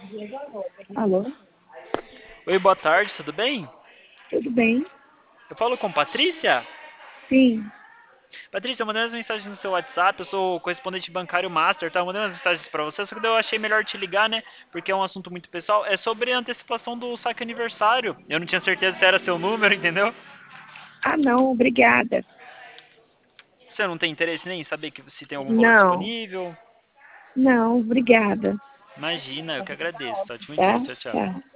Alô? Oi, boa tarde, tudo bem? Tudo bem? Eu falo com Patrícia? Sim. Patrícia, eu mandei umas mensagens no seu WhatsApp, eu sou correspondente bancário master, tá? Eu mandei umas mensagens pra você, só que daí eu achei melhor te ligar, né? Porque é um assunto muito pessoal. É sobre a antecipação do saque aniversário. Eu não tinha certeza se era seu número, entendeu? Ah, não, obrigada. Você não tem interesse nem em saber se tem algum valor Não, disponível? não, obrigada. Imagina, eu que agradeço. Ótimo dia, Tá? tchau, tchau. Tchau.